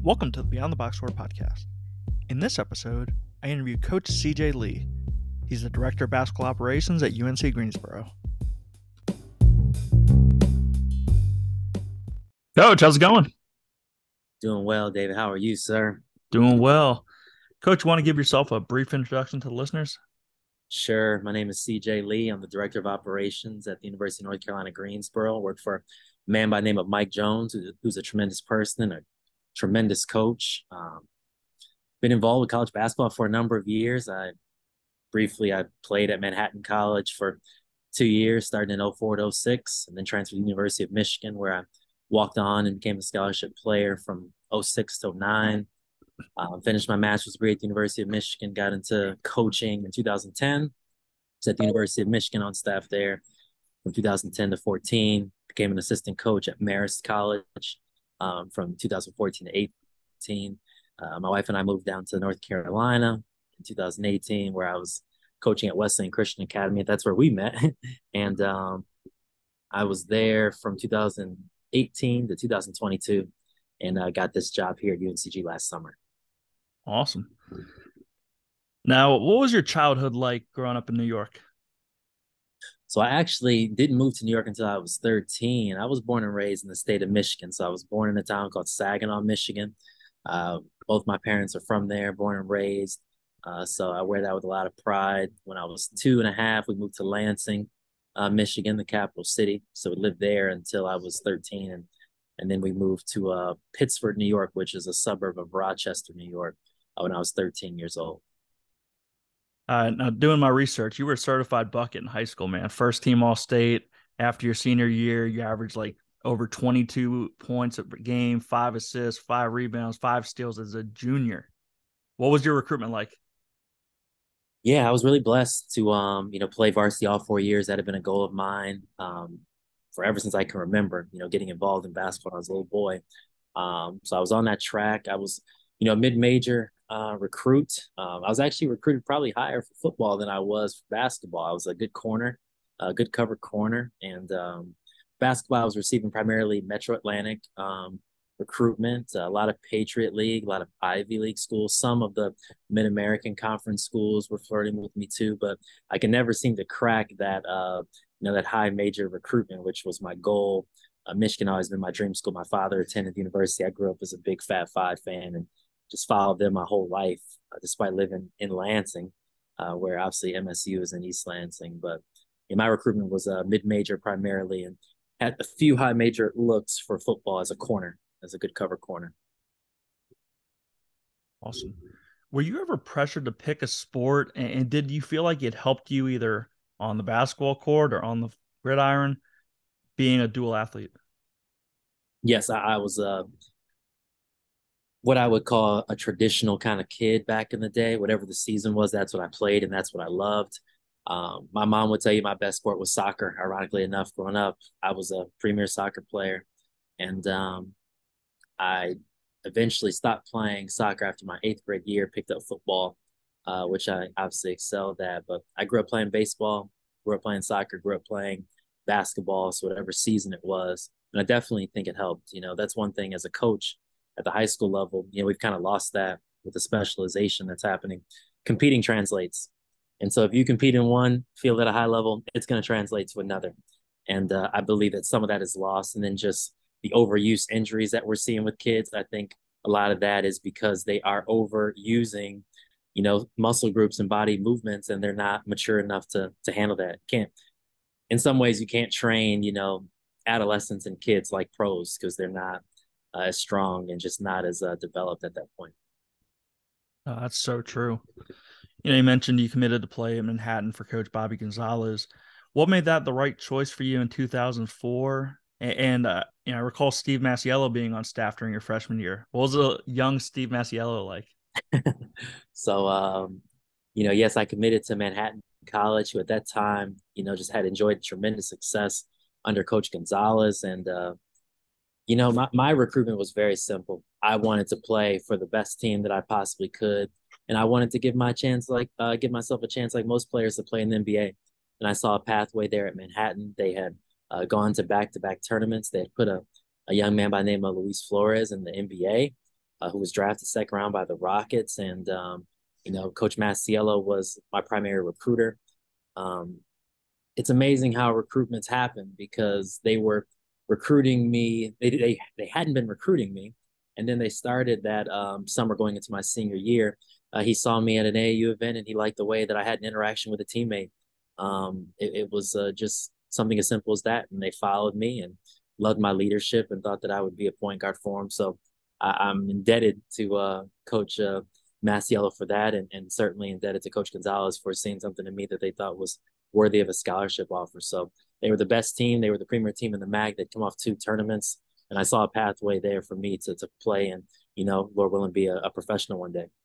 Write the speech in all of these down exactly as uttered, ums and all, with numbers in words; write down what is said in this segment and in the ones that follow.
Welcome to the Beyond the Box Score podcast. In this episode, I interview Coach C J Lee. He's the Director of Basketball Operations at U N C Greensboro. Coach, how's it going? Doing well, David. How are you, sir? Doing well. Coach, you want to give yourself a brief introduction to the listeners? Sure. My name is C J Lee. I'm the Director of Operations at the University of North Carolina, Greensboro. I work for a man by the name of Mike Jones, who's a tremendous person, a tremendous coach. Um, been involved with college basketball for a number of years. I briefly, I played at Manhattan College for two years, starting in oh four to oh six, and then transferred to the University of Michigan, where I walked on and became a scholarship player from oh six to oh nine. Um, finished my master's degree at the University of Michigan, got into coaching in two thousand ten. Was at the University of Michigan on staff there from two thousand ten to fourteen. Became an assistant coach at Marist College um, from two thousand fourteen to eighteen. Uh, my wife and I moved down to North Carolina in two thousand eighteen, where I was coaching at Wesleyan Christian Academy. That's where we met. and um, I was there from two thousand eighteen to two thousand twenty-two, and I uh, got this job here at U N C G last summer. Awesome. Now, what was your childhood like growing up in New York? So I actually didn't move to New York until I was thirteen. I was born and raised in the state of Michigan. So I was born in a town called Saginaw, Michigan. Uh, both my parents are from there, born and raised. Uh, so I wear that with a lot of pride. When I was two and a half, we moved to Lansing, uh, Michigan, the capital city. So we lived there until I was thirteen. And, and then we moved to uh, Pittsford, New York, which is a suburb of Rochester, New York, uh, when I was thirteen years old. Uh, now, doing my research, you were a certified bucket in high school, man. First team All-State. After your senior year, you averaged like over twenty-two points a game, five assists, five rebounds, five steals as a junior. What was your recruitment like? Yeah, I was really blessed to, um, you know, play varsity all four years. That had been a goal of mine um, for ever since I can remember, you know, getting involved in basketball when I was a little boy. Um, so I was on that track. I was, you know, mid-major uh, recruit. Um, I was actually recruited probably higher for football than I was for basketball. I was a good corner, a good cover corner. And um, basketball, I was receiving primarily Metro Atlantic um, recruitment, a lot of Patriot League, a lot of Ivy League schools. Some of the Mid-American Conference schools were flirting with me too, but I could never seem to crack that, uh, you know, that high major recruitment, which was my goal. Uh, Michigan always been my dream school. My father attended the university. I grew up as a big Fat Five fan and just followed them my whole life, uh, despite living in Lansing, uh, where obviously M S U is in East Lansing. But yeah, my recruitment was uh, mid-major primarily and had a few high major looks for football as a corner, as a good cover corner. Awesome. Were you ever pressured to pick a sport, and did you feel like it helped you either on the basketball court or on the gridiron being a dual athlete? Yes, I, I was uh, what I would call a traditional kind of kid back in the day. Whatever the season was, that's what I played and that's what I loved. Um, my mom would tell you my best sport was soccer. Ironically enough, growing up, I was a premier soccer player. And um, I eventually stopped playing soccer after my eighth grade year, picked up football, uh, which I obviously excelled at. But I grew up playing baseball, grew up playing soccer, grew up playing basketball. So whatever season it was. And I definitely think it helped. You know, that's one thing as a coach at the high school level. You know, we've kind of lost that with the specialization that's happening. Competing translates. And so if you compete in one field at a high level, it's going to translate to another. And uh, I believe that some of that is lost. And then just the overuse injuries that we're seeing with kids, I think a lot of that is because they are overusing, you know, muscle groups and body movements, and they're not mature enough to to handle that. Can't, in some ways, you can't train, you know, adolescents and kids like pros because they're not uh, as strong and just not as uh, developed at that point. Oh, that's so true. You know, you mentioned you committed to play in Manhattan for Coach Bobby Gonzalez. What made that the right choice for you in two thousand four? And, uh, you know, I recall Steve Masiello being on staff during your freshman year. What was a young Steve Masiello like? so, um, you know, yes, I committed to Manhattan College, who at that time, you know, just had enjoyed tremendous success under Coach Gonzalez. And, uh, you know, my, my recruitment was very simple. I wanted to play for the best team that I possibly could. And I wanted to give my chance, like, uh, give myself a chance, like most players, to play in the N B A. And I saw a pathway there at Manhattan. They had uh, gone to back-to-back tournaments. They had put a, a young man by the name of Luis Flores in the N B A. uh, who was drafted second round by the Rockets. And, um, you know, Coach Masiello was my primary recruiter. Um, it's amazing how recruitments happen because they were recruiting me. They, they, they hadn't been recruiting me. And then they started that um, summer going into my senior year. Uh, he saw me at an A A U event and he liked the way that I had an interaction with a teammate. Um, it, it was uh, just something as simple as that. And they followed me and loved my leadership and thought that I would be a point guard for him. So I, I'm indebted to uh, Coach uh, Masiello for that, and, and certainly indebted to Coach Gonzalez for seeing something in me that they thought was worthy of a scholarship offer. So they were the best team. They were the premier team in the M A C. They'd come off two tournaments, and I saw a pathway there for me to to play and, you know, Lord willing, be a, a professional one day.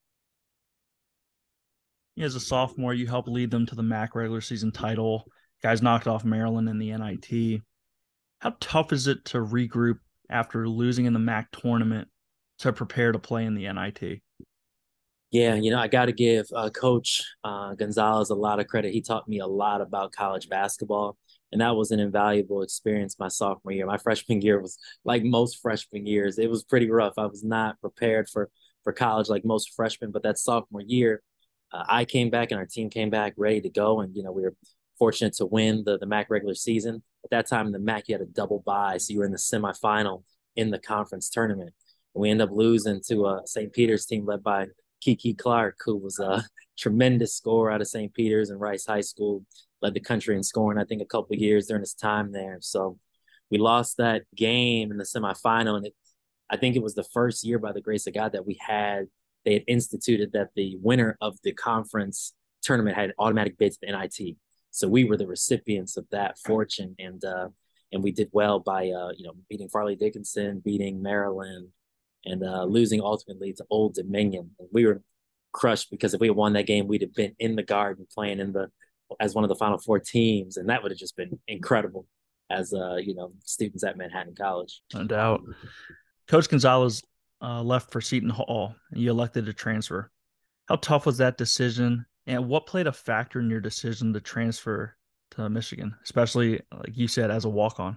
As a sophomore, you helped lead them to the M A C regular season title. Guys knocked off Maryland in the N I T. How tough is it to regroup after losing in the M A C tournament to prepare to play in the N I T? Yeah, you know, I got to give uh, Coach uh, Gonzalez a lot of credit. He taught me a lot about college basketball, and that was an invaluable experience my sophomore year. My freshman year was like most freshman years. It was pretty rough. I was not prepared for for college like most freshmen, but that sophomore year, uh, I came back and our team came back ready to go, and you know, we were fortunate to win the the M A C regular season. At that time in the M A C, you had a double bye, so you were in the semifinal in the conference tournament. And we ended up losing to a Saint Peter's team led by Kiki Clark, who was a tremendous scorer out of Saint Peter's and Rice High School, led the country in scoring, I think, a couple of years during his time there. So we lost that game in the semifinal, and it, I think it was the first year, by the grace of God, that we had they had instituted that the winner of the conference tournament had an automatic bid to the N I T. So we were the recipients of that fortune, and uh, and we did well by uh, you know, beating Farley Dickinson, beating Maryland, and uh, losing ultimately to Old Dominion. We were crushed because if we had won that game, we'd have been in the Garden playing in the as one of the Final Four teams, and that would have just been incredible as uh, you know, students at Manhattan College. No doubt. Coach Gonzalez uh, left for Seton Hall, and you elected to transfer. How tough was that decision, and what played a factor in your decision to transfer to Michigan, especially like you said, as a walk-on?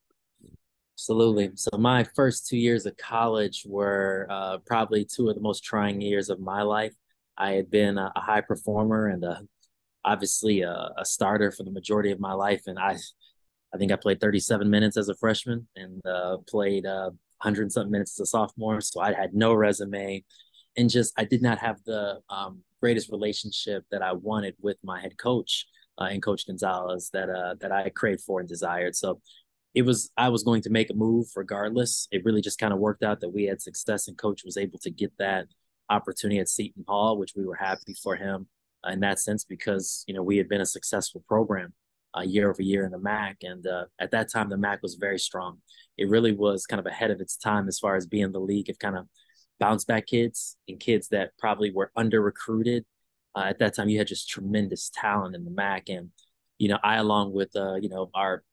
Absolutely. So my first two years of college were uh, probably two of the most trying years of my life. I had been a, a high performer and uh, obviously a, a starter for the majority of my life, and I, I think I played thirty-seven minutes as a freshman and uh, played uh, one hundred something minutes as a sophomore. So I had no resume, and just I did not have the um, greatest relationship that I wanted with my head coach uh, and Coach Gonzalez that uh, that I craved for and desired. So it was I was going to make a move regardless. It really just kind of worked out that we had success and coach was able to get that opportunity at Seton Hall, which we were happy for him uh, in that sense because, you know, we had been a successful program uh, year over year in the M A C. And uh, at that time, the M A C was very strong. It really was kind of ahead of its time as far as being the league of kind of bounce back kids and kids that probably were under recruited. Uh, at that time, you had just tremendous talent in the M A C. And, you know, I, along with, uh, you know, our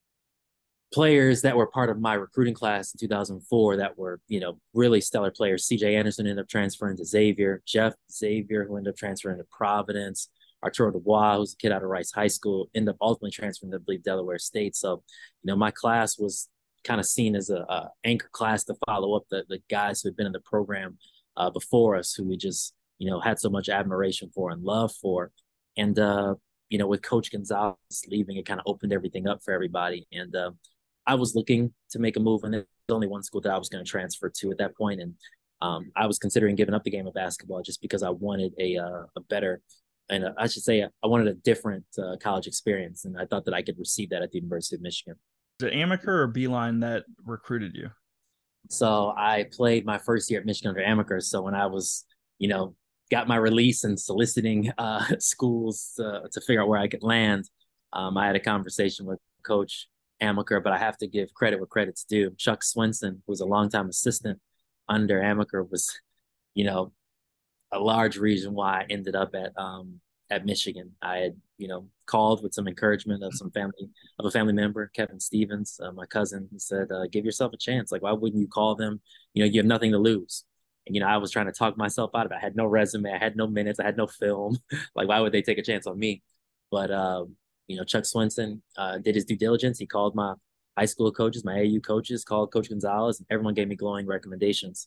players that were part of my recruiting class in two thousand four that were, you know, really stellar players. C J Anderson ended up transferring to Xavier. Jeff Xavier, who ended up transferring to Providence. Arturo Dubois, who's a kid out of Rice High School, ended up ultimately transferring to, I believe, Delaware State. So, you know, my class was kind of seen as a, a anchor class to follow up the, the guys who had been in the program uh, before us, who we just, you know, had so much admiration for and love for. And, uh, you know, with Coach Gonzalez leaving, it kind of opened everything up for everybody. And, uh, I was looking to make a move, and there's only one school that I was going to transfer to at that point, and um, I was considering giving up the game of basketball just because I wanted a uh, a better, and a, I should say, I wanted a different uh, college experience, and I thought that I could receive that at the University of Michigan. Is it Amaker or Beeline that recruited you? So I played my first year at Michigan under Amaker. So when I was, you know, got my release and soliciting uh, schools uh, to figure out where I could land, um, I had a conversation with Coach Amaker, but I have to give credit where credit's due. Chuck Swenson, who was a longtime assistant under Amaker, was, you know, a large reason why I ended up at um at Michigan. I had, you know, called with some encouragement of some family of a family member, Kevin Stevens, uh, my cousin. He said, uh, "Give yourself a chance. Like, why wouldn't you call them? You know, you have nothing to lose." And you know, I was trying to talk myself out of it. I had no resume, I had no minutes, I had no film. Like, why would they take a chance on me? But um, you know, Chuck Swenson uh, did his due diligence. He called my high school coaches, my A A U coaches, called Coach Gonzalez, and everyone gave me glowing recommendations.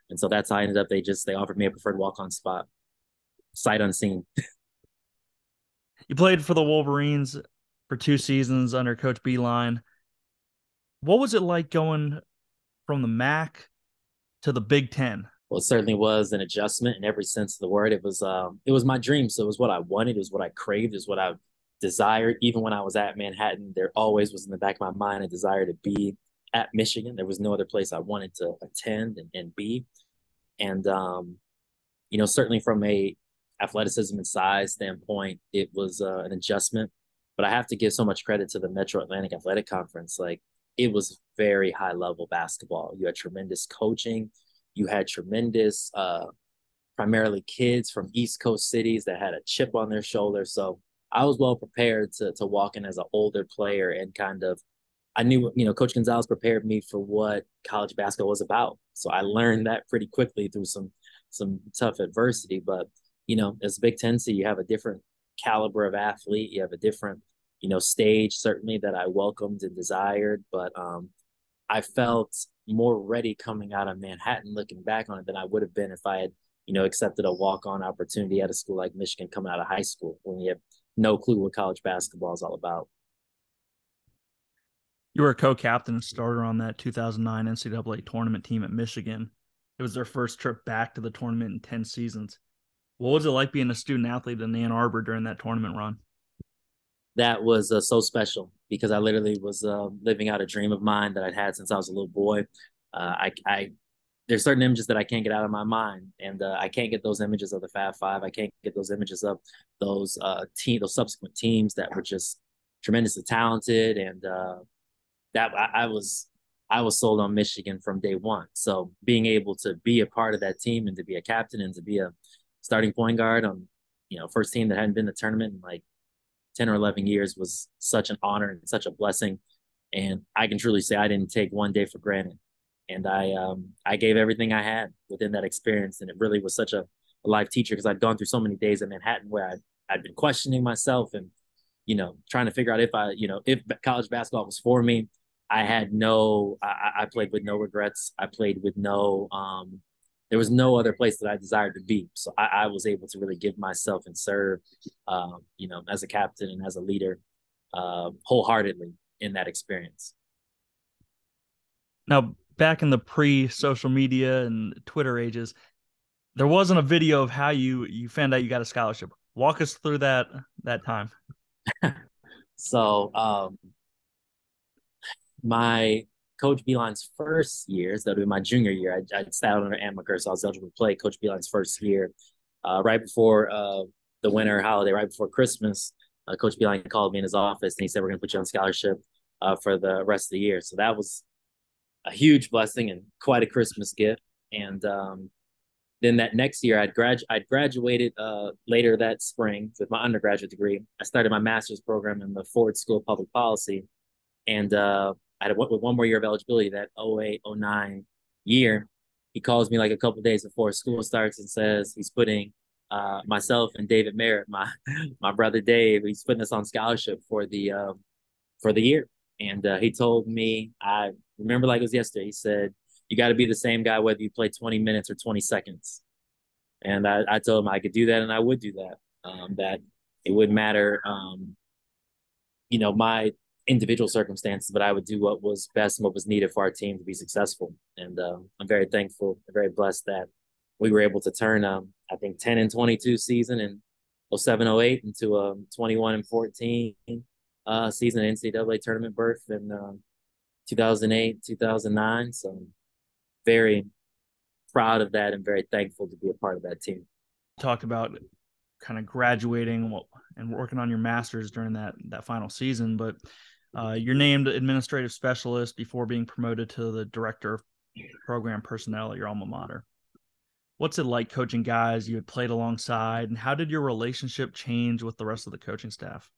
And so that's how I ended up. They just they offered me a preferred walk on spot, sight unseen. You played for the Wolverines for two seasons under Coach Beilein. What was it like going from the M A C to the Big Ten? Well, it certainly was an adjustment in every sense of the word. It was um, it was my dream. So it was what I wanted. It was what I craved. It was what I desired. Even when I was at Manhattan, there always was in the back of my mind a desire to be at Michigan. There was no other place I wanted to attend and, and be. And um, you know, certainly from a athleticism and size standpoint, it was uh, an adjustment. But I have to give so much credit to the Metro Atlantic Athletic Conference. Like, it was very high level basketball. You had tremendous coaching. You had tremendous, uh, primarily kids from East Coast cities that had a chip on their shoulder. So I was well prepared to to walk in as an older player and kind of, I knew, you know, Coach Gonzalez prepared me for what college basketball was about. So I learned that pretty quickly through some some tough adversity. But, you know, as Big Ten, so you have a different caliber of athlete. You have a different, you know, stage, certainly, that I welcomed and desired. But um, I felt more ready coming out of Manhattan, looking back on it, than I would have been if I had, you know, accepted a walk-on opportunity at a school like Michigan coming out of high school, when you have no clue what college basketball is all about. You were a co-captain and starter on that two thousand nine N C double A tournament team at Michigan. It was their first trip back to the tournament in ten seasons. What was it like being a student athlete in Ann Arbor during that tournament run? That was uh, so special because I literally was uh, living out a dream of mine that I'd had since I was a little boy. Uh, I, I there's certain images that I can't get out of my mind, and uh, I can't get those images of the Fab Five. I can't get those images of those uh, team, those subsequent teams that were just tremendously talented, and uh, that I, I was I was sold on Michigan from day one. So being able to be a part of that team and to be a captain and to be a starting point guard on, you know, first team that hadn't been to the tournament in like ten or eleven years was such an honor and such a blessing. And I can truly say I didn't take one day for granted. And I um, I gave everything I had within that experience. And it really was such a, a life teacher, because I'd gone through so many days in Manhattan where I'd, I'd been questioning myself and, you know, trying to figure out if I, you know, if college basketball was for me. I had no, I, I played with no regrets. I played with no, um, there was no other place that I desired to be. So I, I was able to really give myself and serve, um, you know, as a captain and as a leader, uh, wholeheartedly in that experience. Now, back in the pre-social media and Twitter ages, there wasn't a video of how you you found out you got a scholarship. Walk us through that that time. So um, my Coach Beilein's first year, so that would be my junior year, I, I sat out under Amaker, so I was eligible to play Coach Beilein's first year. Uh, right before uh, the winter holiday, right before Christmas, uh, Coach Beilein called me in his office and he said, "We're going to put you on scholarship uh, for the rest of the year." So that was a huge blessing and quite a Christmas gift. And um, then that next year, I'd, grad- I'd graduated uh, later that spring with my undergraduate degree. I started my master's program in the Ford School of Public Policy. And uh, I had a, with one more year of eligibility, that oh eight, oh nine year. He calls me like a couple days before school starts and says he's putting uh, myself and David Merritt, my my brother Dave, he's putting us on scholarship for the uh, for the year. And uh, he told me, I remember like it was yesterday. He said, "You got to be the same guy whether you play twenty minutes or twenty seconds." And I, I told him I could do that and I would do that. Um, that it wouldn't matter, um, you know, my individual circumstances, but I would do what was best and what was needed for our team to be successful. And uh, I'm very thankful, very blessed that we were able to turn, um, I think, ten and twenty-two season in oh seven oh eight into a twenty-one and fourteen uh, season N C double A tournament berth in uh, two thousand eight, two thousand nine. So I'm very proud of that and very thankful to be a part of that team. Talked about kind of graduating and working on your master's during that that final season, but uh, you're named administrative specialist before being promoted to the director of program personnel at your alma mater. What's it like coaching guys you had played alongside, and how did your relationship change with the rest of the coaching staff?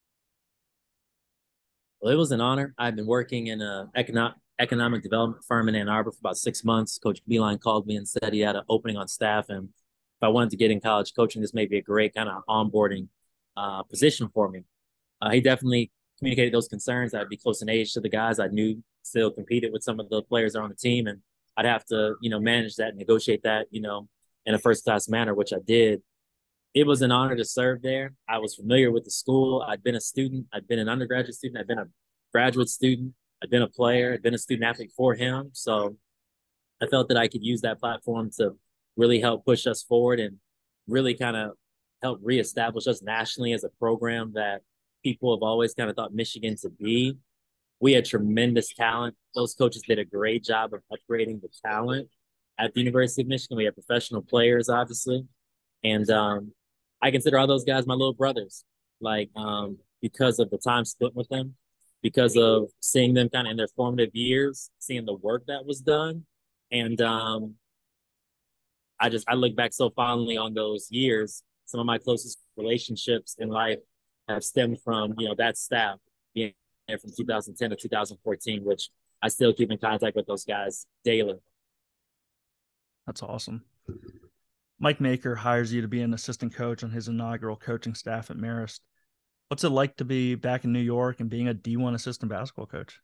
Well, it was an honor. I've been working in a economic economic development firm in Ann Arbor for about six months. Coach Beilein called me and said he had an opening on staff, and if I wanted to get in college coaching, this may be a great kind of onboarding uh, position for me. Uh, he definitely communicated those concerns. I'd be close in age to the guys. I knew still competed with some of the players that are on the team, and I'd have to, you know, manage that, negotiate that, you know, in a first class manner, which I did. It was an honor to serve there. I was familiar with the school. I'd been a student. I'd been an undergraduate student. I'd been a graduate student. I'd been a player. I'd been a student athlete for him. So I felt that I could use that platform to really help push us forward and really kind of help reestablish us nationally as a program that people have always kind of thought Michigan to be. We had tremendous talent. Those coaches did a great job of upgrading the talent at the University of Michigan. We had professional players, obviously. And um, I consider all those guys my little brothers, like um, because of the time spent with them, because of seeing them kind of in their formative years, seeing the work that was done. And um, I just, I look back so fondly on those years. Some of my closest relationships in life have stemmed from, you know, that staff being there from two thousand ten to two thousand fourteen, which I still keep in contact with those guys daily. That's awesome. Mike Maker hires you to be an assistant coach on his inaugural coaching staff at Marist. What's it like to be back in New York and being a D one assistant basketball coach?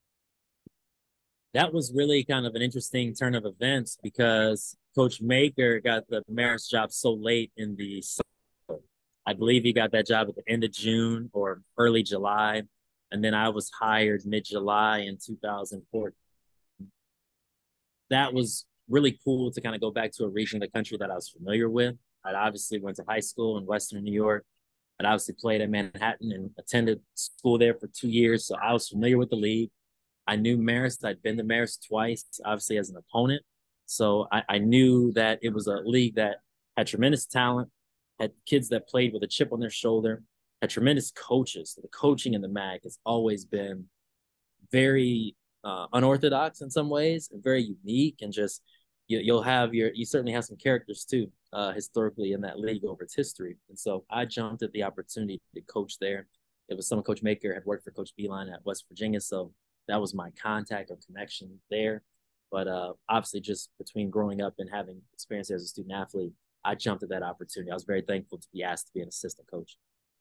That was really kind of an interesting turn of events because Coach Maker got the Marist job so late in the summer. I believe he got that job at the end of June or early July. And then I was hired mid-July in two thousand four. That was really cool to kind of go back to a region of the country that I was familiar with. I obviously went to high school in Western New York. I obviously played at Manhattan and attended school there for two years. So I was familiar with the league. I knew Marist. I'd been to Marist twice, obviously as an opponent. So I, I knew that it was a league that had tremendous talent, had kids that played with a chip on their shoulder, had tremendous coaches. The coaching in the M A C has always been very uh, unorthodox in some ways and very unique, and just you, you'll have your you certainly have some characters too uh, historically in that league over its history. And so I jumped at the opportunity to coach there. It was someone Coach Maker had worked for Coach Beilein at West Virginia, so that was my contact or connection there. But uh, obviously, just between growing up and having experience as a student athlete, I jumped at that opportunity. I was very thankful to be asked to be an assistant coach.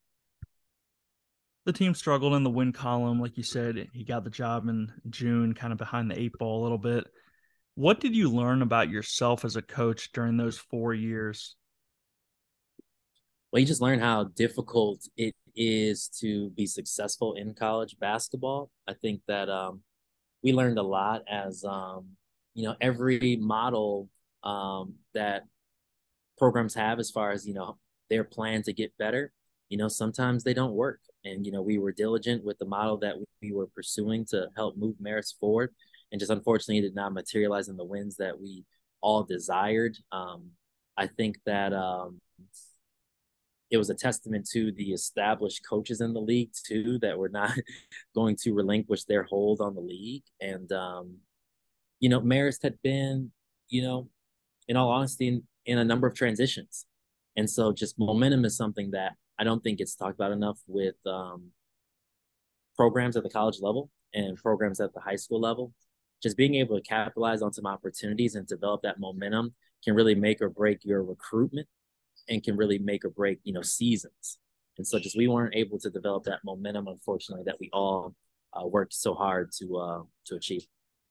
The team struggled in the win column. Like you said, he got the job in June, kind of behind the eight ball a little bit. What did you learn about yourself as a coach during those four years? Well, you just learn how difficult it is to be successful in college basketball. I think that um, we learned a lot as, um, you know, every model um, that programs have as far as, you know, their plan to get better, you know, sometimes they don't work. And, you know, we were diligent with the model that we were pursuing to help move Marist forward. And just unfortunately did not materialize in the wins that we all desired. Um, I think that um, it was a testament to the established coaches in the league too, that were not going to relinquish their hold on the league. And, um, you know, Marist had been, you know, in all honesty, in, in a number of transitions. And so just momentum is something that I don't think gets talked about enough with um, programs at the college level and programs at the high school level. Just being able to capitalize on some opportunities and develop that momentum can really make or break your recruitment and can really make or break, you know, seasons. And so just we weren't able to develop that momentum, unfortunately, that we all uh, worked so hard to uh, to achieve.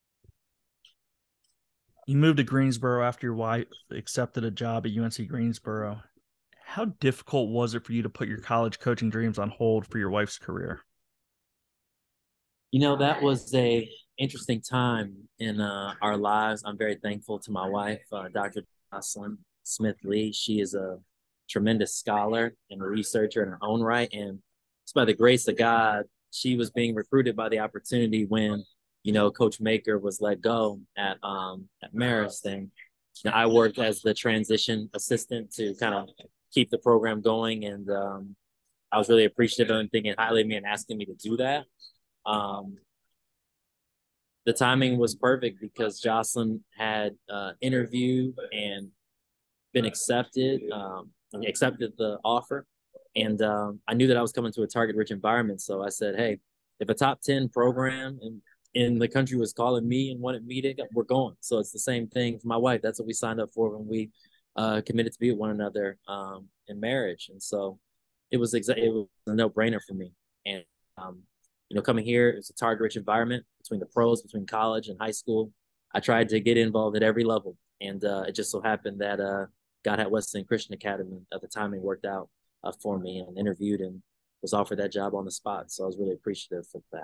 You moved to Greensboro after your wife accepted a job at U N C Greensboro. How difficult was it for you to put your college coaching dreams on hold for your wife's career? You know, that was a interesting time in uh, our lives. I'm very thankful to my wife, uh, Doctor Jocelyn Smith Lee. She is a tremendous scholar and a researcher in her own right. And it's by the grace of God, she was being recruited by the opportunity when, you know, Coach Maker was let go at um, at Marist. And you know, I worked as the transition assistant to kind of keep the program going. And um, I was really appreciative of him thinking highly of me and asking me to do that. Um, the timing was perfect because Jocelyn had uh, interviewed and been accepted, um, accepted the offer. And um, I knew that I was coming to a target-rich environment. So I said, hey, if a top ten program in, in the country was calling me and wanted me to, we're going. So it's the same thing for my wife. That's what we signed up for when we uh, committed to be with one another um, in marriage. And so it was, exa- it was a no-brainer for me. And um, you know, coming here, it's a target-rich environment between the pros, between college and high school. I tried to get involved at every level. And uh, it just so happened that uh, God had Wesleyan Christian Academy at the time. It worked out uh, for me, and interviewed and was offered that job on the spot. So I was really appreciative of that.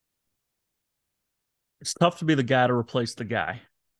It's tough to be the guy to replace the guy.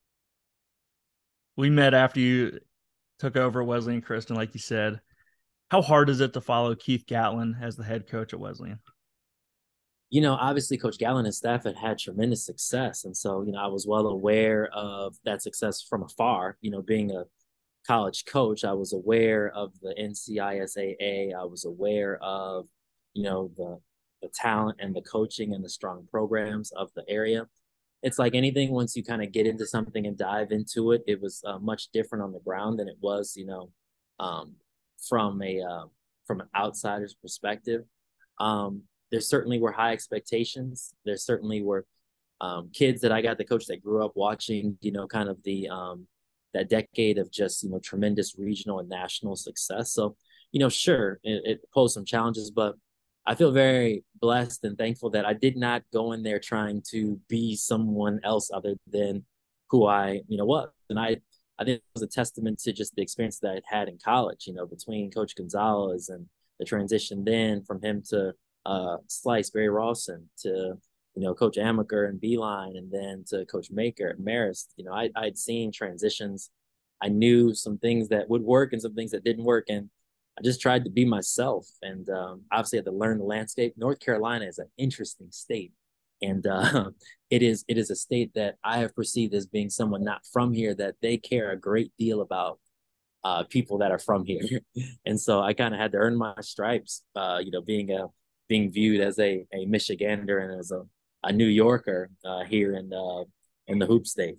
We met after you took over Wesleyan Christian, like you said. How hard is it to follow Keith Gatlin as the head coach at Wesleyan? You know, obviously, Coach Gallen and staff had had tremendous success. And so, you know, I was well aware of that success from afar. You know, being a college coach, I was aware of the N C I S A A. I was aware of, you know, the the talent and the coaching and the strong programs of the area. It's like anything, once you kind of get into something and dive into it, it was uh, much different on the ground than it was, you know, um, from a uh, from an outsider's perspective. Um, there certainly were high expectations. There certainly were um, kids that I got to coach that grew up watching, you know, kind of the um, that decade of just, you know, tremendous regional and national success. So, you know, sure, it, it posed some challenges, but I feel very blessed and thankful that I did not go in there trying to be someone else other than who I, you know, was. And I, I think it was a testament to just the experience that I had in college, you know, between Coach Gonzalez and the transition then from him to uh, Slice, Barry Rawson, to, you know, Coach Amaker and Beeline, and then to Coach Maker at Marist. You know, I, I'd seen transitions. I knew some things that would work and some things that didn't work. And I just tried to be myself, and um, obviously had to learn the landscape. North Carolina is an interesting state, and uh, it is it is a state that I have perceived as being someone not from here, that they care a great deal about uh, people that are from here, and so I kind of had to earn my stripes. Uh, you know, being a being viewed as a a Michigander and as a a New Yorker uh, here in uh, in the hoop state.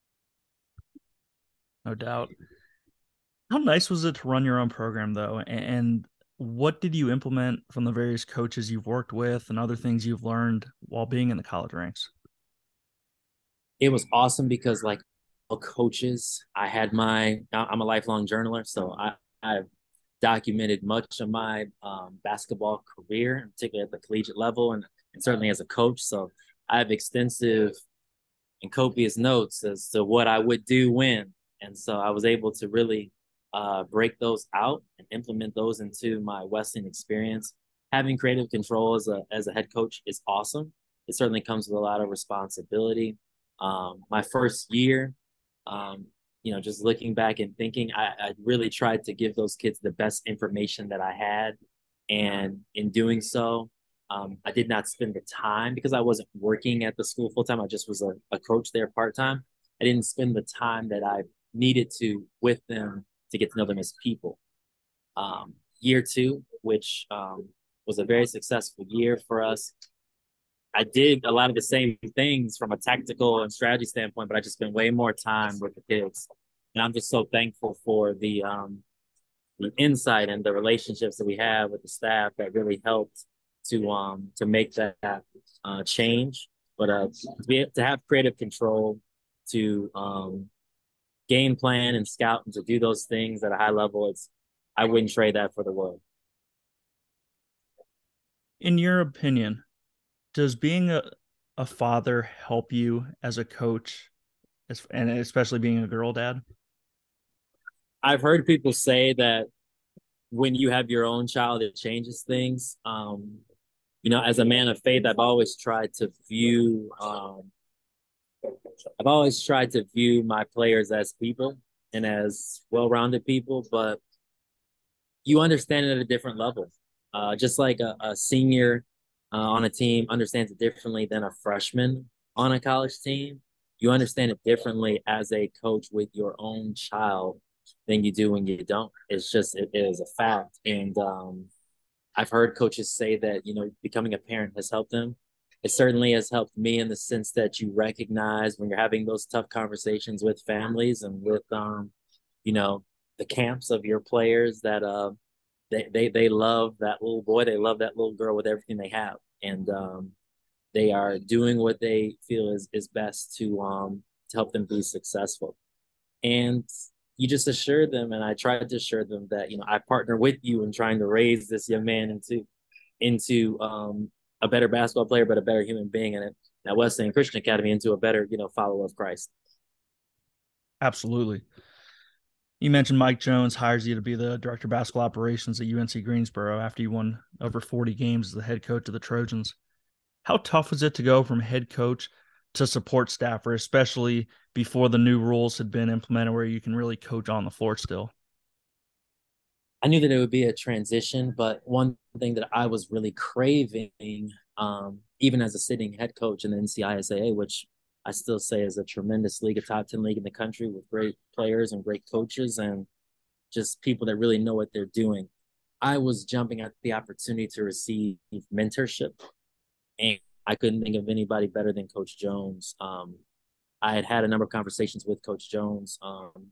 No doubt. How nice was it to run your own program, though? And what did you implement from the various coaches you've worked with and other things you've learned while being in the college ranks? It was awesome because, like all coaches, I had my I'm a lifelong journaler, so I I've documented much of my um, basketball career, particularly at the collegiate level, and, and certainly as a coach. So I have extensive and copious notes as to what I would do when, and so I was able to really uh, break those out and implement those into my Wesleyan experience. Having creative control as a as a head coach is awesome. It certainly comes with a lot of responsibility. Um, my first year, um, you know, just looking back and thinking, I, I really tried to give those kids the best information that I had. And in doing so, um, I did not spend the time because I wasn't working at the school full time. I just was a, a coach there part time. I didn't spend the time that I needed to with them to get to know them as people. Um, year two, which um, was a very successful year for us, I did a lot of the same things from a tactical and strategy standpoint, but I just spent way more time with the kids. And I'm just so thankful for the um, the insight and the relationships that we have with the staff that really helped to um to make that uh, change. But uh, to be to have creative control, to um, game plan and scout, and to do those things at a high level, it's I wouldn't trade that for the world. In your opinion, does being a, a father help you as a coach, and especially being a girl dad? I've heard people say that when you have your own child, it changes things. Um, you know, as a man of faith, I've always tried to view, um, I've always tried to view my players as people and as well-rounded people, but you understand it at a different level. Uh, just like a, a senior uh, on a team understands it differently than a freshman on a college team, you understand it differently as a coach with your own child than you do when you don't. It's just, it, it is a fact. And um, I've heard coaches say that, you know, becoming a parent has helped them. It certainly has helped me in the sense that you recognize when you're having those tough conversations with families and with, um, you know, the camps of your players that uh, they, they, they love that little boy, they love that little girl with everything they have. And um, they are doing what they feel is, is best to, um, to help them be successful. And you just assure them, and I try to assure them that, you know, I partner with you in trying to raise this young man into into um, a better basketball player, but a better human being, and at Wesleyan Christian Academy into a better, you know, follower of Christ. Absolutely. You mentioned Mike Jones hires you to be the director of basketball operations at U N C Greensboro after you won over forty games as the head coach of the Trojans. How tough was it to go from head coach to support staffer, especially before the new rules had been implemented where you can really coach on the floor still? I knew that it would be a transition, but one thing that I was really craving, um, even as a sitting head coach in the N C I S A A, which I still say is a tremendous league, a top ten league in the country with great players and great coaches and just people that really know what they're doing. I was jumping at the opportunity to receive mentorship, and I couldn't think of anybody better than Coach Jones. Um, I had had a number of conversations with Coach Jones um,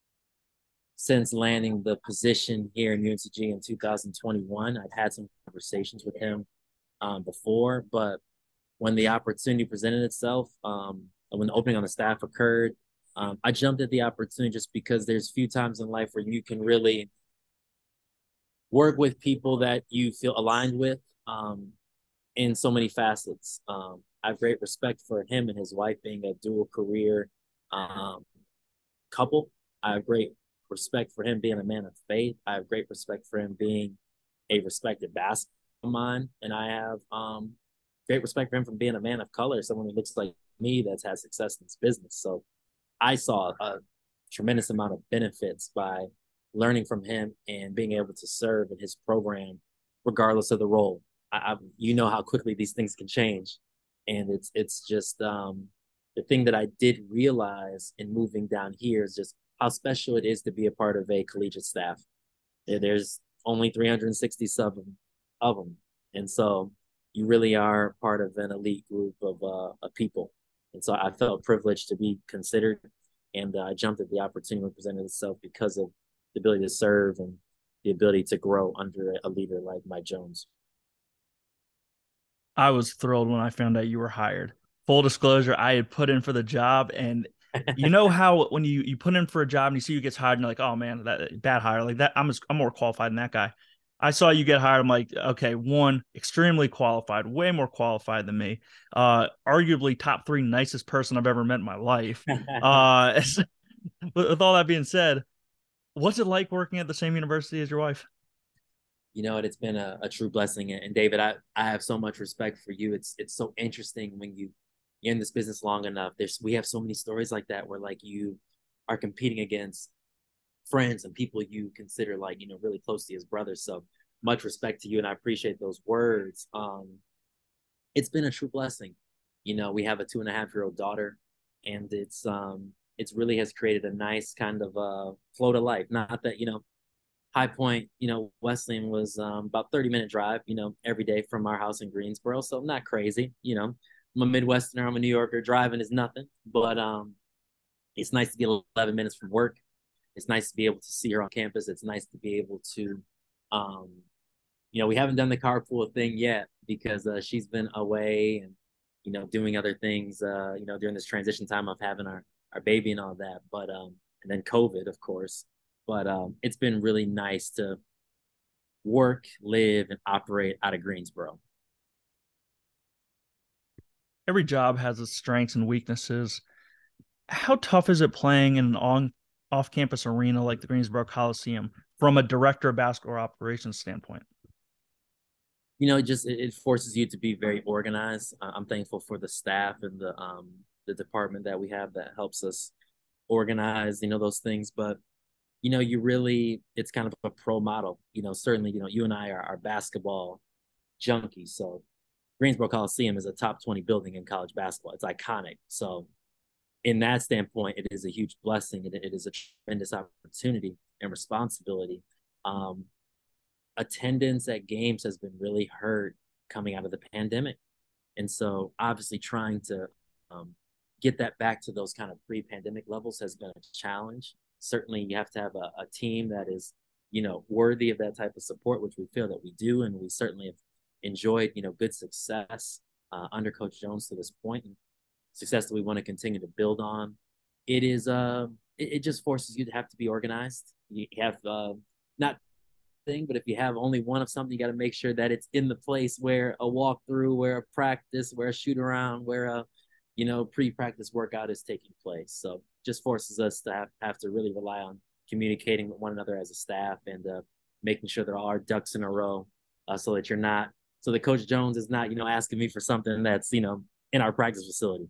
since landing the position here in U N C G in two thousand twenty-one. I'd had some conversations with him um, before, but when the opportunity presented itself, um, when the opening on the staff occurred, um, I jumped at the opportunity just because there's few times in life where you can really work with people that you feel aligned with um, in so many facets. Um, I have great respect for him and his wife being a dual career um, couple. I have great respect for him being a man of faith. I have great respect for him being a respected basketball mind, and I have um, great respect for him from being a man of color, someone who looks like me that's had success in this business. So I saw a tremendous amount of benefits by learning from him and being able to serve in his program, regardless of the role. I, I you know how quickly these things can change, and it's it's just um, the thing that I did realize in moving down here is just how special it is to be a part of a collegiate staff. There's only three hundred sixty-seven of them, and so you really are part of an elite group of uh, of people. And so I felt privileged to be considered, and uh, I jumped at the opportunity that presented itself because of the ability to serve and the ability to grow under a leader like Mike Jones. I was thrilled when I found out you were hired. Full disclosure, I had put in for the job, and you know how when you you put in for a job and you see who gets hired, and you're like, oh man, that bad hire, like that. I'm I'm more qualified than that guy. I saw you get hired. I'm like, okay, one, extremely qualified, way more qualified than me. Uh, arguably top three nicest person I've ever met in my life. Uh, with all that being said, what's it like working at the same university as your wife? You know, it's been a, a true blessing. And David, I, I have so much respect for you. It's it's so interesting when you you're in this business long enough. There's we have so many stories like that where like you are competing against friends and people you consider like, you know, really close to you as brothers. So much respect to you, and I appreciate those words. Um, it's been a true blessing. You know, we have a two and a half year old daughter, and it's um it's really has created a nice kind of uh flow to life. Not that, you know, High Point, you know, Wesleyan was um, about thirty minute drive, you know, every day from our house in Greensboro. So not crazy, you know. I'm a Midwesterner, I'm a New Yorker. Driving is nothing, but um, it's nice to be eleven minutes from work. It's nice to be able to see her on campus. It's nice to be able to, um, you know, we haven't done the carpool thing yet because uh, she's been away and, you know, doing other things, uh, you know, during this transition time of having our, our baby and all that. But, um, and then COVID, of course. But um, it's been really nice to work, live, and operate out of Greensboro. Every job has its strengths and weaknesses. How tough is it playing in an on off campus arena like the Greensboro Coliseum from a director of basketball operations standpoint? You know, just it, it forces you to be very organized. Uh, I'm thankful for the staff and the um the department that we have that helps us organize, you know, those things. But you know, you really it's kind of a pro model. You know, certainly, you know, you and I are, are basketball junkies. So Greensboro Coliseum is a top twenty building in college basketball. It's iconic. So in that standpoint, it is a huge blessing and it is a tremendous opportunity and responsibility. Um, attendance at games has been really hurt coming out of the pandemic. And so obviously trying to um, get that back to those kind of pre-pandemic levels has been a challenge. Certainly you have to have a, a team that is, you know, worthy of that type of support, which we feel that we do. And we certainly have enjoyed, you know, good success uh, under Coach Jones to this point, and success that we want to continue to build on. It is, uh, it, it just forces you to have to be organized. You have uh, not thing, but if you have only one of something, you got to make sure that it's in the place where a walkthrough, where a practice, where a shoot around, where a you know, pre-practice workout is taking place. So just forces us to have, have to really rely on communicating with one another as a staff and uh, making sure that all our ducks in a row, uh, so that you're not, so that Coach Jones is not, you know, asking me for something that's, you know, in our practice facility.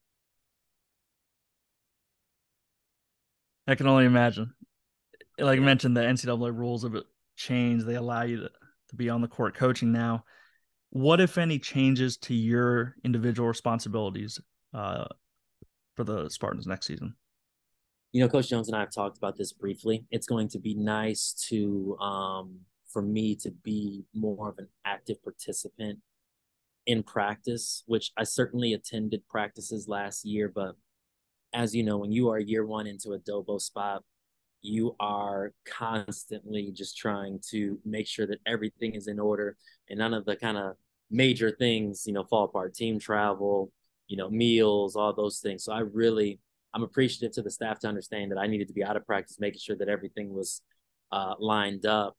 I can only imagine. Like I Yeah. mentioned, the N C double A rules have changed. They allow you to, to be on the court coaching now. What, if any, changes to your individual responsibilities uh, for the Spartans next season? You know, Coach Jones and I have talked about this briefly. It's going to be nice to, um, for me to be more of an active participant in practice, which I certainly attended practices last year. But as you know, when you are year one into a Dobo spot, you are constantly just trying to make sure that everything is in order and none of the kind of major things, you know, fall apart. Team travel, you know, meals, all those things. So I really, I'm appreciative to the staff to understand that I needed to be out of practice, making sure that everything was uh, lined up,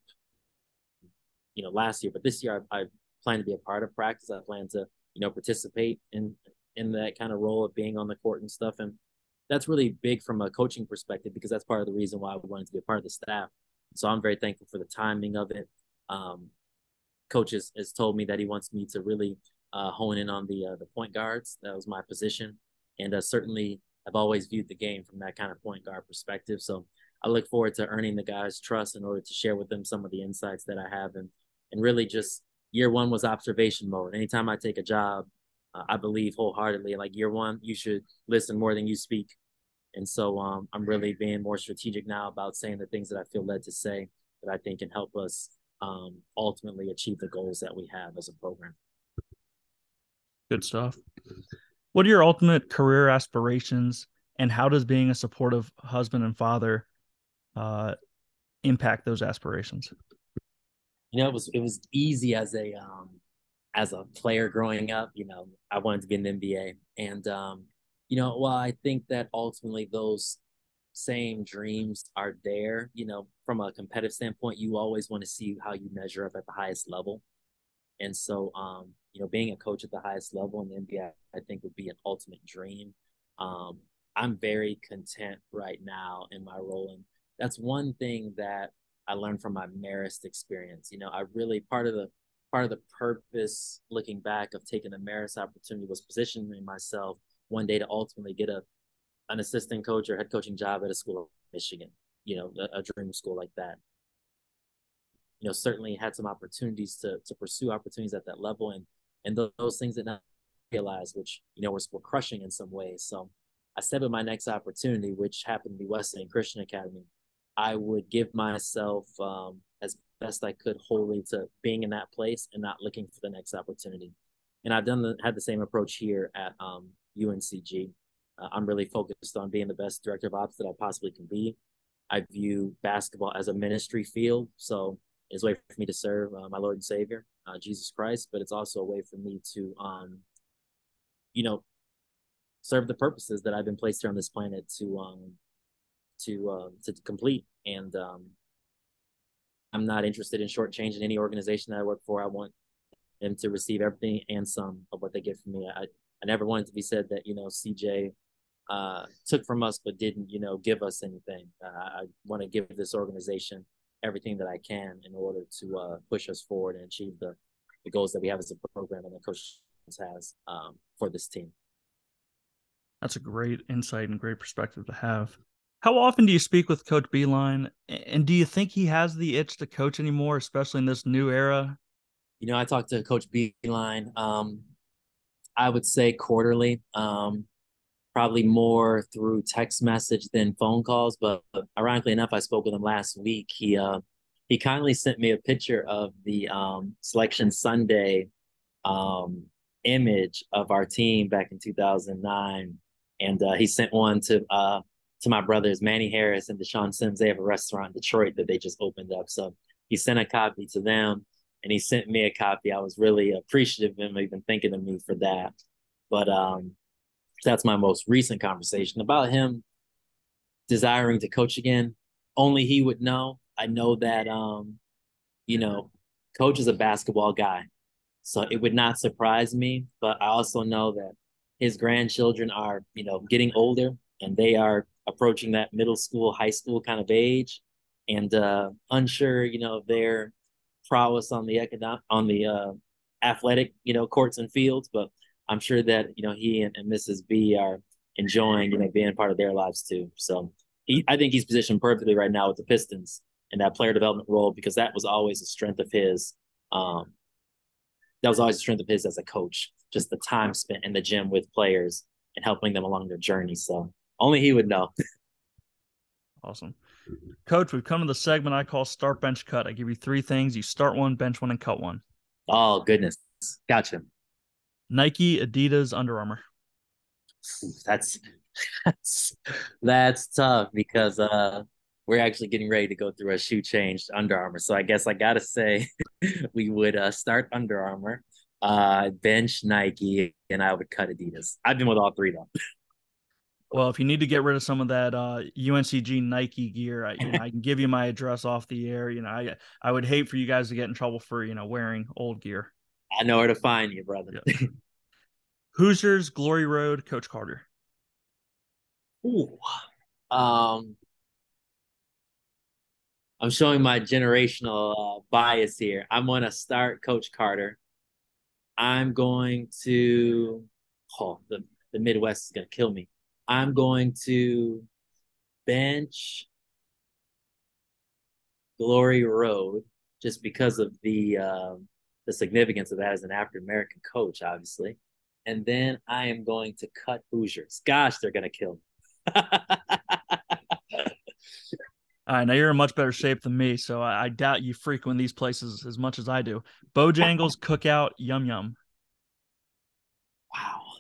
you know, last year. But this year, I, I plan to be a part of practice. I plan to, you know, participate in in that kind of role of being on the court and stuff. And that's really big from a coaching perspective because that's part of the reason why I wanted to be a part of the staff. So I'm very thankful for the timing of it. Um, coach has, has told me that he wants me to really uh, hone in on the uh, the point guards. That was my position, and uh, certainly I've always viewed the game from that kind of point guard perspective. So I look forward to earning the guys' trust in order to share with them some of the insights that I have, and and really just year one was observation mode. Anytime I take a job, uh, I believe wholeheartedly like year one, you should listen more than you speak. And so um, I'm really being more strategic now about saying the things that I feel led to say that I think can help us um, ultimately achieve the goals that we have as a program. Good stuff. What are your ultimate career aspirations, and how does being a supportive husband and father uh, impact those aspirations? You know, it was it was easy as a um, as a player growing up. You know, I wanted to be in the N B A, and um, you know, while I think that ultimately those same dreams are there, you know, from a competitive standpoint, you always want to see how you measure up at the highest level. And so, um, you know, being a coach at the highest level in the N B A, I think would be an ultimate dream. Um, I'm very content right now in my role. And that's one thing that I learned from my Marist experience. You know, I really, part of the, part of the purpose looking back of taking the Marist opportunity was positioning myself one day to ultimately get a, an assistant coach or head coaching job at a school of Michigan, you know, a, a dream school like that. You know, certainly had some opportunities to to pursue opportunities at that level, and and those, those things that not realize, which you know were, were crushing in some ways. So I said with my next opportunity, which happened to be Wesleyan Christian Academy, I would give myself um, as best I could wholly to being in that place and not looking for the next opportunity. And I've done the, had the same approach here at um, U N C G. Uh, I'm really focused on being the best director of ops that I possibly can be. I view basketball as a ministry field, so it's a way for me to serve uh, my Lord and Savior, uh, Jesus Christ, but it's also a way for me to, um, you know, serve the purposes that I've been placed here on this planet to, um, to, uh, to complete. And um, I'm not interested in shortchanging any organization that I work for. I want them to receive everything and some of what they get from me. I, I never wanted to be said that, you know, C J uh, took from us, but didn't, you know, give us anything. Uh, I want to give this organization everything that I can in order to uh, push us forward and achieve the, the goals that we have as a program and the coach has um, for this team. That's a great insight and great perspective to have. How often do you speak with Coach Beilein, and do you think he has the itch to coach anymore, especially in this new era? You know, I talked to Coach Beilein, um, I would say quarterly, um, probably more through text message than phone calls. But ironically enough, I spoke with him last week. He uh, he kindly sent me a picture of the um, Selection Sunday um, image of our team back in two thousand nine, and uh, he sent one to uh, to my brothers Manny Harris and Deshaun Sims. They have a restaurant in Detroit that they just opened up, so he sent a copy to them, and he sent me a copy. I was really appreciative of him even thinking of me for that. But um, that's my most recent conversation about him desiring to coach again. Only he would know. I know that um, you know, coach is a basketball guy. So it would not surprise me, but I also know that his grandchildren are, you know, getting older and they are approaching that middle school, high school kind of age, and uh, unsure, you know, of their prowess on the economic on the uh, athletic, you know, courts and fields. But I'm sure that you know he and, and Missus B are enjoying, you know, being part of their lives too. So he, I think he's positioned perfectly right now with the Pistons in that player development role because that was always a strength of his. Um, that was always a strength of his as a coach, just the time spent in the gym with players and helping them along their journey. So only he would know. Awesome. Coach, we've come to the segment I call Start, Bench, Cut. I give you three things. You start one, bench one, and cut one. Oh, goodness. Gotcha. Nike, Adidas, Under Armour. That's that's that's tough because uh we're actually getting ready to go through a shoe change to Under Armour. So I guess I gotta say we would uh, start Under Armour, uh, bench Nike, and I would cut Adidas. I've been with all three though. Well, if you need to get rid of some of that uh, U N C G Nike gear, I, you know, I can give you my address off the air. You know, I I would hate for you guys to get in trouble for you know wearing old gear. I know where to find you, brother. Yeah. Hoosiers, Glory Road, Coach Carter. Ooh. Um, I'm showing my generational uh, bias here. I'm going to start Coach Carter. I'm going to, oh, the, the Midwest is going to kill me. I'm going to bench Glory Road just because of the um, the significance of that as an African American coach, obviously. And then I am going to cut Hoosiers. Gosh, they're going to kill me. All right, now you're in much better shape than me, so I, I doubt you frequent these places as much as I do. Bojangles, Cookout, Yum Yum. Wow.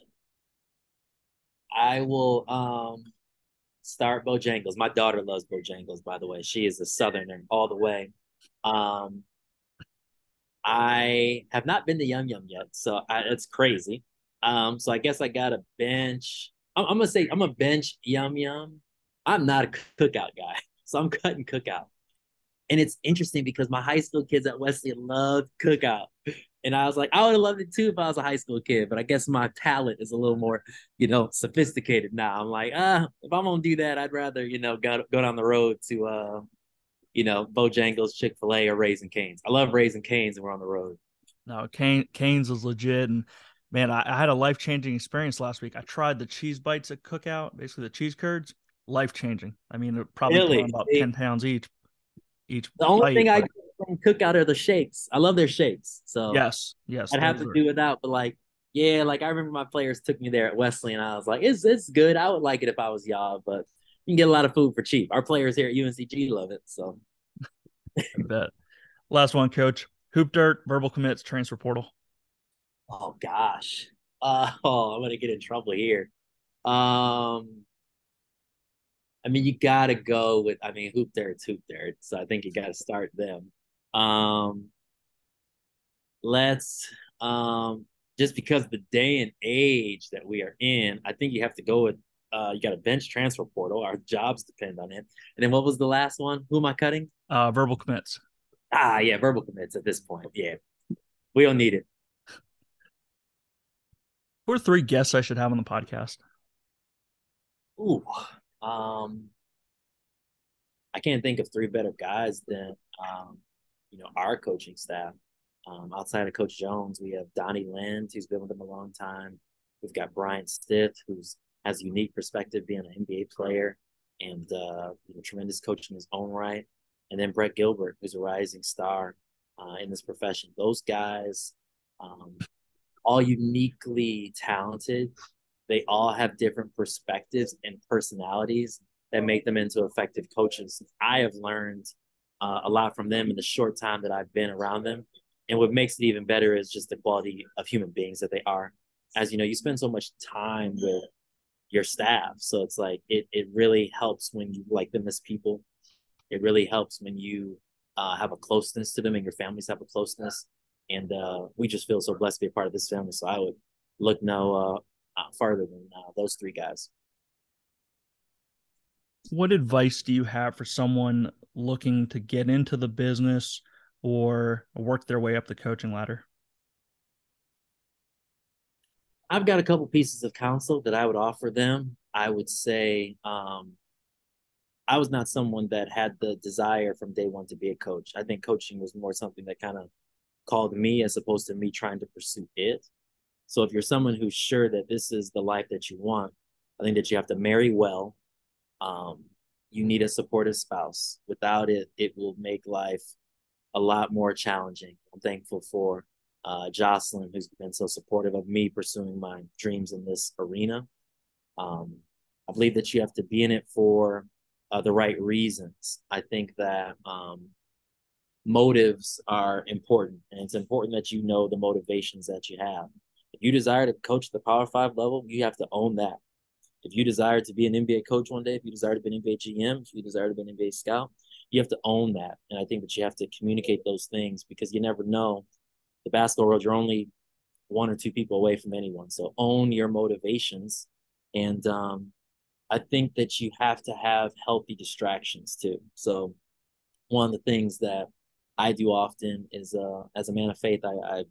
I will um start Bojangles. My daughter loves Bojangles, by the way. She is a Southerner all the way. Um, I have not been to Yum Yum yet, so I, it's crazy. Um, so I guess I got a bench. I'm, I'm gonna say I'm a bench Yum Yum. I'm not a cookout guy, so I'm cutting cookout. And it's interesting because my high school kids at Wesley loved cookout. And I was like, I would have loved it too if I was a high school kid, but I guess my palate is a little more, you know, sophisticated now. I'm like, ah, if I'm gonna do that, I'd rather, you know, go, go down the road to uh, you know, Bojangles, Chick-fil-A, or Raising Cane's. I love Raising Cane's and we're on the road. No, Cane, Canes is legit, and man, I, I had a life changing experience last week. I tried the cheese bites at Cookout, basically the cheese curds. Life changing. I mean, it probably put Really? on about See, ten pounds each each the only bite, thing I but get from cookout are the shakes. I love their shakes. So yes, yes, I'd have those to are. do without, but like, yeah, like I remember my players took me there at Wesley and I was like, it's it's good. I would like it if I was y'all, but you can get a lot of food for cheap. Our players here at U N C G love it. So I bet. Last one, Coach. Hoop Dirt, verbal commits, transfer portal. oh gosh. Uh, oh, I'm gonna get in trouble here. Um, I mean, you gotta go with. I mean, hoop there, it's hoop there. So I think you gotta start them. Um, let's um just because of the day and age that we are in, I think you have to go with. Uh, you got a bench transfer portal. Our jobs depend on it. And then what was the last one? Who am I cutting? Uh, verbal commits. Ah, yeah, verbal commits at this point. Yeah, we don't need it. Who are three guests I should have on the podcast? Ooh, um, I can't think of three better guys than um, you know, our coaching staff. Um, outside of Coach Jones, we have Donnie Lind, who's been with him a long time. We've got Brian Stiff, who's has a unique perspective being an N B A player and uh, you know, tremendous coach in his own right. And then Brett Gilbert, who's a rising star uh, in this profession. Those guys, um, all uniquely talented. They all have different perspectives and personalities that make them into effective coaches. I have learned uh, a lot from them in the short time that I've been around them. And what makes it even better is just the quality of human beings that they are. As you know, you spend so much time with your staff. So it's like it it really helps when you like them as people. It really helps when you uh, have a closeness to them and your families have a closeness. And uh, we just feel so blessed to be a part of this family. So I would look no uh, uh, farther than uh, those three guys. What advice do you have for someone looking to get into the business or work their way up the coaching ladder? I've got a couple pieces of counsel that I would offer them. I would say um, I was not someone that had the desire from day one to be a coach. I think coaching was more something that kind of called me as opposed to me trying to pursue it. So if you're someone who's sure that this is the life that you want, I think that you have to marry well. Um, you need a supportive spouse. Without it, it will make life a lot more challenging. I'm thankful for uh, Jocelyn, who's been so supportive of me pursuing my dreams in this arena. Um, I believe that you have to be in it for uh, the right reasons. I think that um, motives are important, and it's important that you know the motivations that you have. If you desire to coach the Power Five level, you have to own that. If you desire to be an N B A coach one day, if you desire to be an N B A G M, if you desire to be an N B A scout, you have to own that. And I think that you have to communicate those things because you never know. The basketball world, you're only one or two people away from anyone. So own your motivations. And um, I think that you have to have healthy distractions too. So one of the things that I do often is, uh, as a man of faith, I, I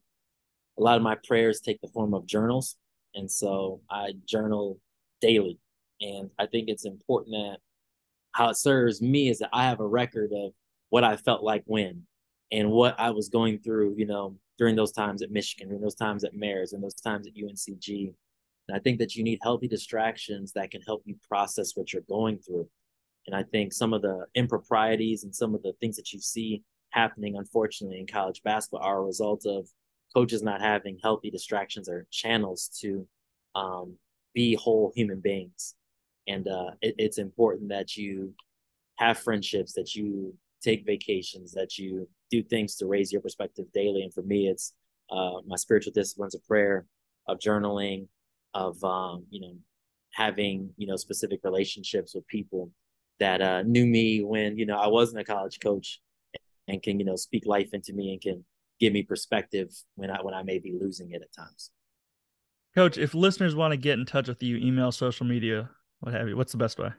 a lot of my prayers take the form of journals, and so I journal daily. And I think it's important that how it serves me is that I have a record of what I felt like when and what I was going through, you know, during those times at Michigan, during those times at Mares, and those times at U N C G. And I think that you need healthy distractions that can help you process what you're going through. And I think some of the improprieties and some of the things that you see happening, unfortunately, in college basketball are a result of coaches not having healthy distractions or channels to um, be whole human beings. And uh, it, it's important that you have friendships, that you take vacations, that you do things to raise your perspective daily. And for me, it's uh, my spiritual disciplines of prayer, of journaling, of um, you know, having you know specific relationships with people that uh, knew me when you know I wasn't a college coach and can you know speak life into me and can give me perspective when I when I may be losing it at times. Coach, if listeners want to get in touch with you, email, social media, what have you, what's the best way?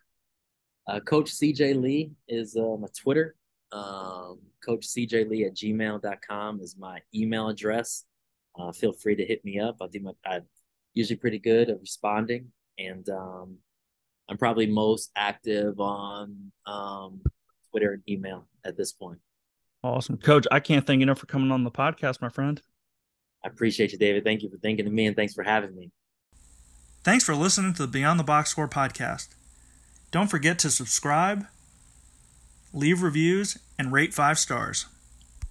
Uh, Coach C J Lee is uh, my Twitter. Um, Coach C J Lee at gmail dot com is my email address. Uh, feel free to hit me up. I'll do my, I'm usually pretty good at responding. And um, I'm probably most active on um, Twitter and email at this point. Awesome. Coach, I can't thank you enough for coming on the podcast, my friend. I appreciate you, David. Thank you for thinking of me, and thanks for having me. Thanks for listening to the Beyond the Box Score podcast. Don't forget to subscribe, leave reviews, and rate five stars.